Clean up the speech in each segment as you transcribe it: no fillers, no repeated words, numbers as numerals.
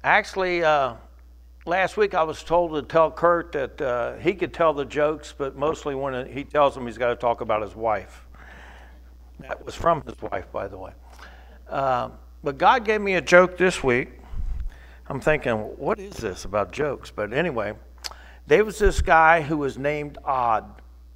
Actually, last week I was told to tell Kurt that he could tell the jokes, but mostly when he tells them, he's got to talk about his wife. That was from his wife, by the way. But God gave me a joke this week. I'm thinking, what is this about jokes? But anyway, there was this guy who was named Odd.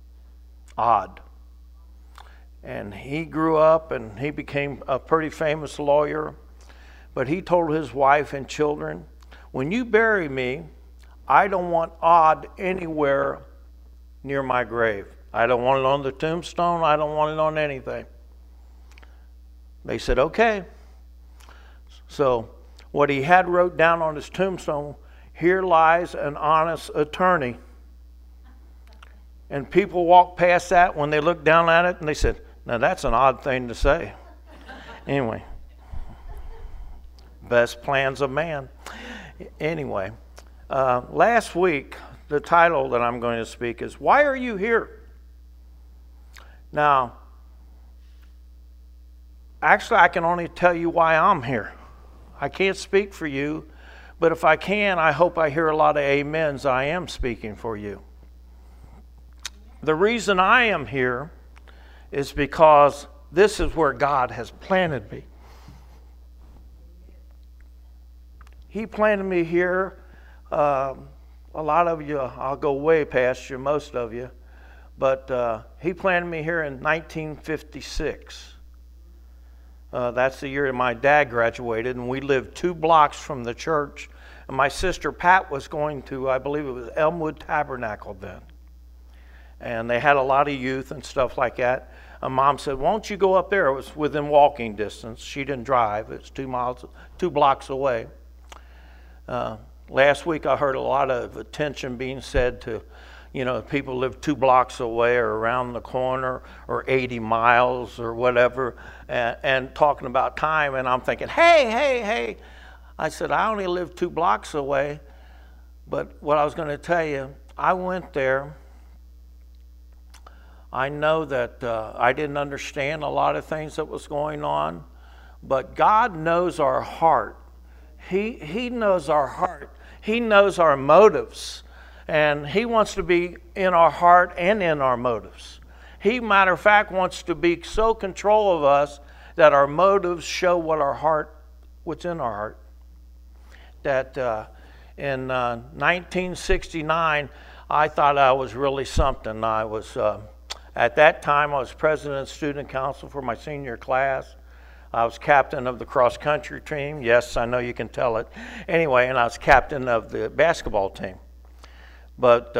And he grew up and he became a pretty famous lawyer. But he told his wife and children, when you bury me, I don't want Odd anywhere near my grave. I don't want it on the tombstone. I don't want it on anything. They said, okay. So what he had wrote down on his tombstone, here lies an honest attorney. And people walked past that when they looked down at it and they said, now that's an odd thing to say. Anyway. Best plans of man. Anyway, last week, the title that I'm going to speak is, Why Are You Here? Now, actually, I can only tell you why I'm here. I can't speak for you, but if I can, I hope I hear a lot of amens. I am speaking for you. The reason I am here is because this is where God has planted me. He planted me here. A lot of you, I'll go way past you, most of you. But he planted me here in 1956. That's the year my dad graduated, and we lived 2 blocks from the church. And my sister Pat was going to, I believe it was Elmwood Tabernacle then. And they had a lot of youth and stuff like that. And Mom said, won't you go up there? It was within walking distance. She didn't drive. It's 2 blocks away. Last week I heard a lot of attention being said to, people live 2 blocks away or around the corner or 80 miles or whatever, and talking about time. And I'm thinking, hey. I said, I only live 2 blocks away. But what I was going to tell you, I went there. I know that I didn't understand a lot of things that was going on, but God knows our heart. He knows our heart. He knows our motives. And He wants to be in our heart and in our motives. He, matter of fact, wants to be so control of us that our motives show what's in our heart. That in 1969, I thought I was really something. I was, at that time, I was president of student council for my senior class. I was captain of the cross-country team. Yes, I know you can tell it. Anyway, and I was captain of the basketball team. But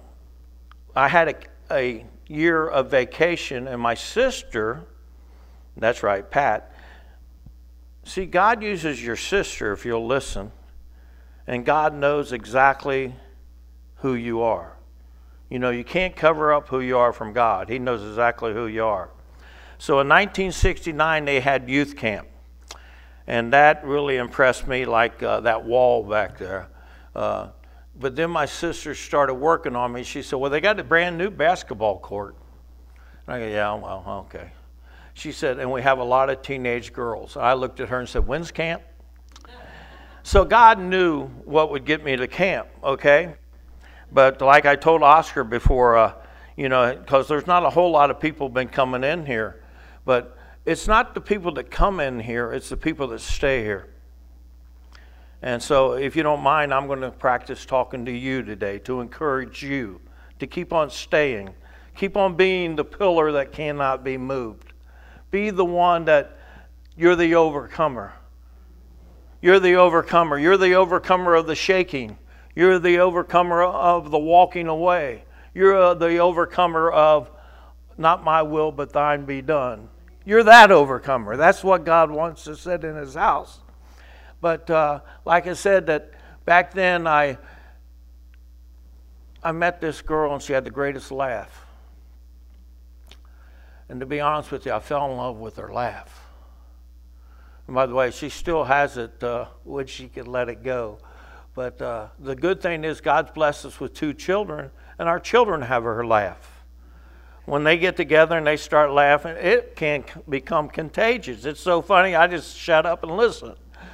I had a year of vacation, and my sister, that's right, Pat. See, God uses your sister if you'll listen, and God knows exactly who you are. You can't cover up who you are from God. He knows exactly who you are. So in 1969, they had youth camp. And that really impressed me, like that wall back there. But then my sister started working on me. She said, well, they got a brand new basketball court. And I go, yeah, well, okay. She said, and we have a lot of teenage girls. I looked at her and said, when's camp? So God knew what would get me to camp, okay? But like I told Oscar before, because there's not a whole lot of people been coming in here. But it's not the people that come in here, it's the people that stay here. And so if you don't mind, I'm going to practice talking to you today to encourage you to keep on staying. Keep on being the pillar that cannot be moved. Be the one that you're the overcomer. You're the overcomer. You're the overcomer of the shaking. You're the overcomer of the walking away. You're the overcomer of not my will but thine be done. You're that overcomer. That's what God wants to sit in His house. But like I said, that back then I met this girl and she had the greatest laugh. And to be honest with you, I fell in love with her laugh. And by the way, she still has it, which she could let it go. But the good thing is God's blessed us with 2 children, and our children have her laugh. When they get together and they start laughing, it can become contagious. It's so funny, I just shut up and listen.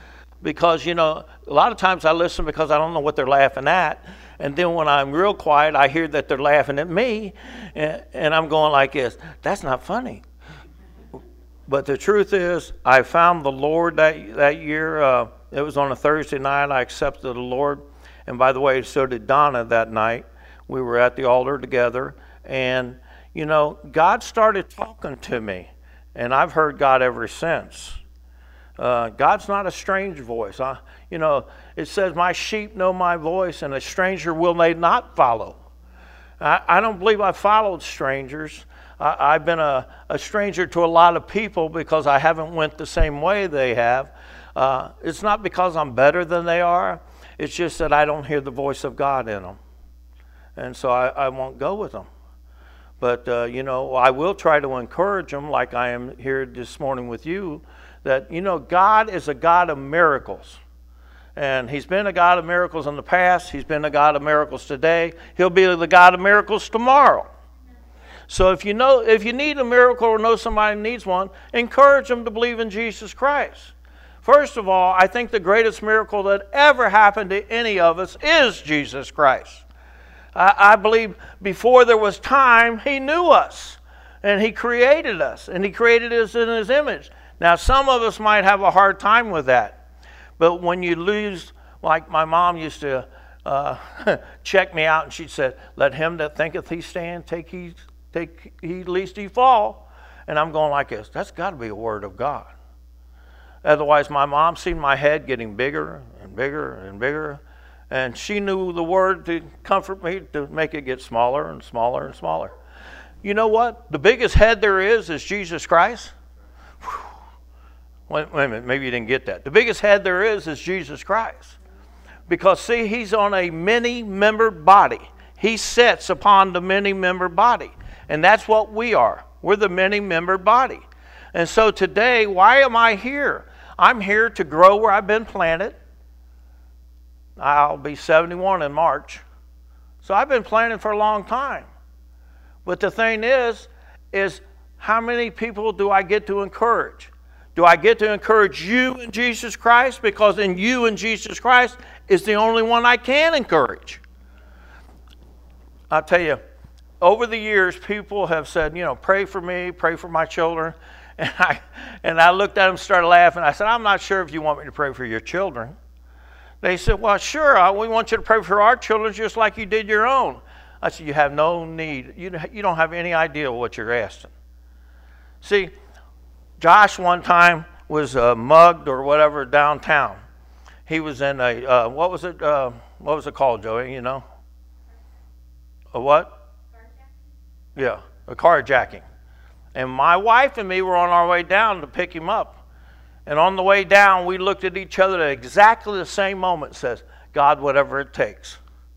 because, you know, a lot of times I listen because I don't know what they're laughing at. And then when I'm real quiet, I hear that they're laughing at me. And I'm going like this, that's not funny. But the truth is, I found the Lord that year. It was on a Thursday night. I accepted the Lord. And by the way, so did Donna that night. We were at the altar together. And, you know, God started talking to me. And I've heard God ever since. God's not a strange voice. You know, it says, my sheep know my voice, and a stranger will they not follow. I don't believe I followed strangers. I've been a stranger to a lot of people because I haven't went the same way they have. It's not because I'm better than they are. It's just that I don't hear the voice of God in them. And so I won't go with them. But, you know, I will try to encourage them like I am here this morning with you, that, you know, God is a God of miracles. And he's been a God of miracles in the past. He's been a God of miracles today. He'll be the God of miracles tomorrow. So if you need a miracle or know somebody needs one, encourage them to believe in Jesus Christ. First of all, I think the greatest miracle that ever happened to any of us is Jesus Christ. I believe before there was time, he knew us. And he created us. And he created us in his image. Now, some of us might have a hard time with that. But when you lose, like my mom used to check me out, and she said, let him that thinketh he stand, take heed lest he fall. And I'm going like this, that's got to be a word of God. Otherwise, my mom seen my head getting bigger and bigger and bigger. And she knew the word to comfort me, to make it get smaller and smaller and smaller. You know what? The biggest head there is Jesus Christ. Wait a minute, maybe you didn't get that. The biggest head there is Jesus Christ. Because, see, he's on a many-membered body. He sits upon the many-membered body. And that's what we are. We're the many-membered body. And so today, why am I here? I'm here to grow where I've been planted. I'll be 71 in March. So I've been planted for a long time. But the thing is how many people do I get to encourage? Do I get to encourage you in Jesus Christ? Because in you in Jesus Christ is the only one I can encourage. I'll tell you, over the years, people have said, you know, pray for me, pray for my children. And I looked at them and started laughing. I said, I'm not sure if you want me to pray for your children. They said, well, sure, we want you to pray for our children just like you did your own. I said, you have no need. You don't have any idea what you're asking. See, Josh one time was mugged or whatever downtown. He was in a, what was it called, Joey, you know? A what? Carjacking. Yeah, a carjacking. And my wife and me were on our way down to pick him up. And on the way down, we looked at each other at exactly the same moment and says, God, whatever it takes.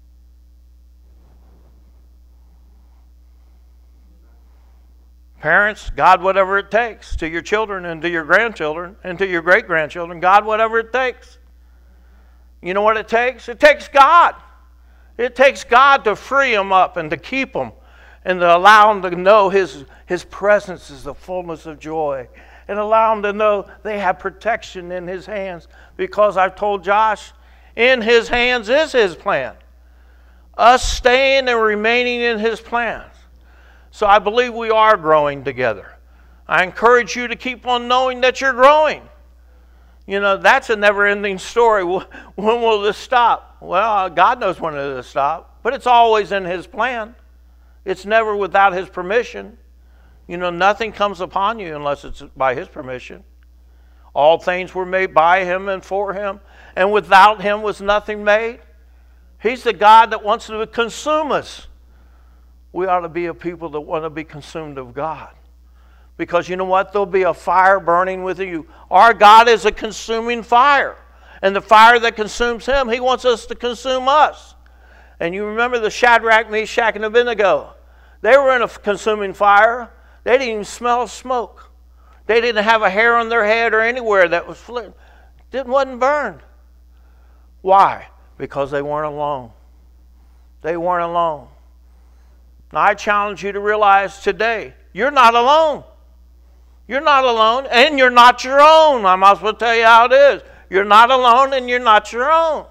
Parents, God, whatever it takes to your children and to your grandchildren and to your great-grandchildren. God, whatever it takes. You know what it takes? It takes God. It takes God to free them up and to keep them and to allow them to know His presence is the fullness of joy. And allow them to know they have protection in His hands. Because I've told Josh, in His hands is His plan. Us staying and remaining in His plans. So I believe we are growing together. I encourage you to keep on knowing that you're growing. You know, that's a never-ending story. When will this stop? Well, God knows when it will stop. But it's always in His plan. It's never without His permission. You know, nothing comes upon you unless it's by His permission. All things were made by Him and for Him. And without Him was nothing made. He's the God that wants to consume us. We ought to be a people that want to be consumed of God. Because you know what? There'll be a fire burning within you. Our God is a consuming fire. And the fire that consumes Him, He wants us to consume us. And you remember the Shadrach, Meshach, and Abednego. They were in a consuming fire. They didn't even smell smoke. They didn't have a hair on their head or anywhere that was flaring. It wasn't burned. Why? Because they weren't alone. They weren't alone. Now, I challenge you to realize today, you're not alone. You're not alone, and you're not your own. I might as well tell you how it is. You're not alone and you're not your own.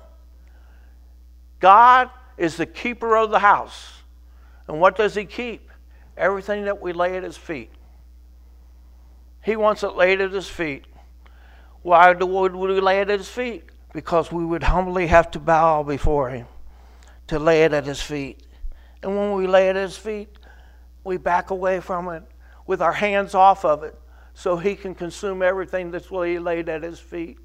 God is the keeper of the house. And what does he keep? Everything that we lay at his feet. He wants it laid at his feet. Why would we lay it at his feet? Because we would humbly have to bow before him to lay it at his feet. And when we lay it at his feet, we back away from it with our hands off of it so he can consume everything that's laid at his feet.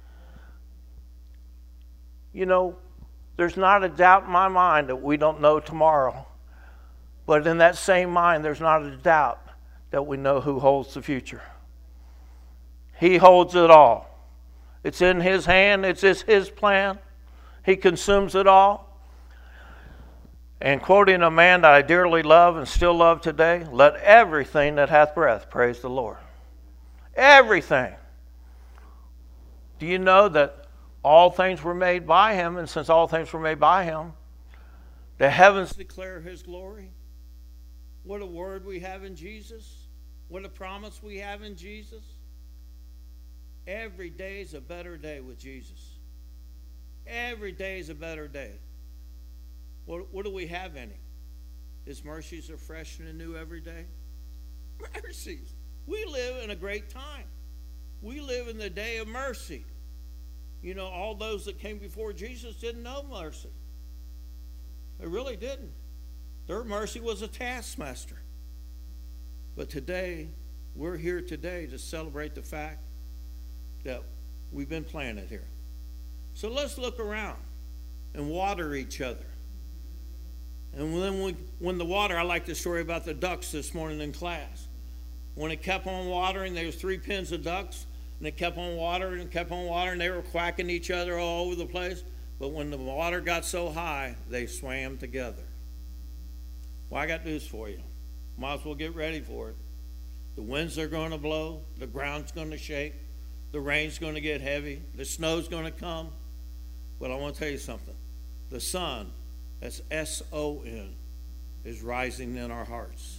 You know, there's not a doubt in my mind that we don't know tomorrow. But in that same mind, there's not a doubt that we know who holds the future. He holds it all. It's in his hand. It's his plan. He consumes it all. And quoting a man that I dearly love and still love today, let everything that hath breath praise the Lord. Everything. Do you know that all things were made by him, and since all things were made by him, the heavens declare his glory? What a word we have in Jesus. What a promise we have in Jesus. Every day is a better day with Jesus. Every day is a better day. What do we have in him? His mercies are fresh and new every day. Mercies. We live in a great time. We live in the day of mercy. You know, all those that came before Jesus didn't know mercy. They really didn't. Their mercy was a taskmaster. But today, we're here today to celebrate the fact that we've been planted here. So let's look around and water each other. And then when the water, I like the story about the ducks this morning in class. When it kept on watering, there was 3 pens of ducks, and it kept on watering and kept on watering. They were quacking each other all over the place. But when the water got so high, they swam together. Well, I got news for you. Might as well get ready for it. The winds are going to blow. The ground's going to shake. The rain's going to get heavy. The snow's going to come. But I want to tell you something. The sun, that's S-O-N, is rising in our hearts.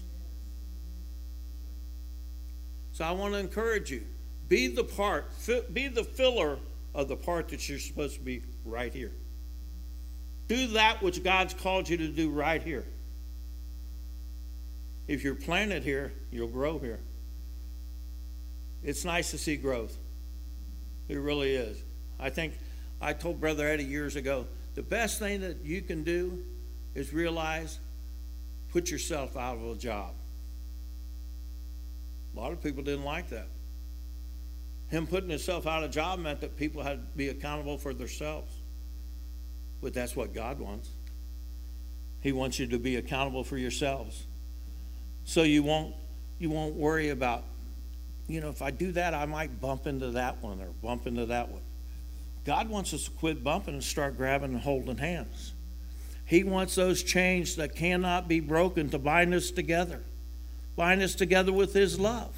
So I want to encourage you. Be the filler of the part that you're supposed to be right here. Do that which God's called you to do right here. If you're planted here, you'll grow here. It's nice to see growth. It really is. I think I told Brother Eddie years ago, the best thing that you can do is realize, put yourself out of a job. A lot of people didn't like that. Him putting himself out of a job meant that people had to be accountable for themselves. But that's what God wants. He wants you to be accountable for yourselves. So you won't worry about, if I do that, I might bump into that one or bump into that one. God wants us to quit bumping and start grabbing and holding hands. He wants those chains that cannot be broken to bind us together. Bind us together with his love.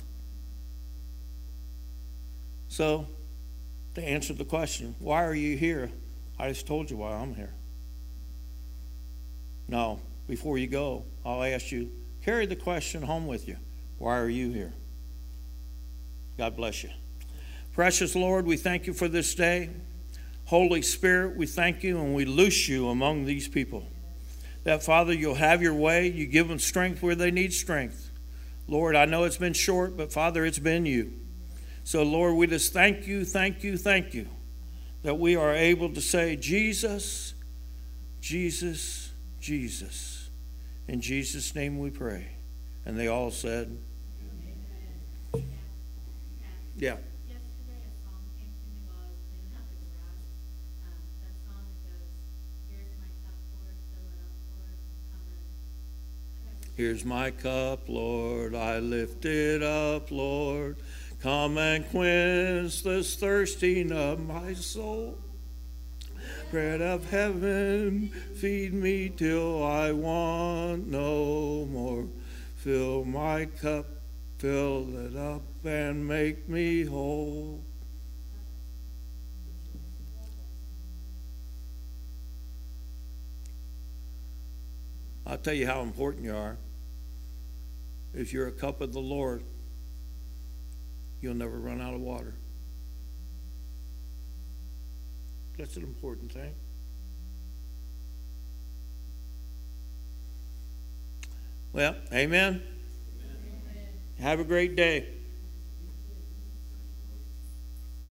So, to answer the question, why are you here? I just told you why I'm here. Now, before you go, I'll ask you, carry the question home with you. Why are you here? God bless you. Precious Lord, we thank you for this day. Holy Spirit, we thank you and we loose you among these people. That, Father, you'll have your way. You give them strength where they need strength. Lord, I know it's been short, but Father, it's been you. So, Lord, we just thank you that we are able to say, Jesus, Jesus, Jesus. In Jesus' name we pray. And they all said, yeah. Yesterday a song came to me while I was cleaning out the garage. That song that goes, here's my cup, Lord, fill it up, Lord, come and... Here's my cup, Lord, I lift it up, Lord. Come and quench this thirsting of my soul. Bread of heaven, feed me till I want no more. Fill my cup, fill it up, and make me whole. I'll tell you how important you are. If you're a cup of the Lord, you'll never run out of water. That's an important thing. Well, amen. Have a great day.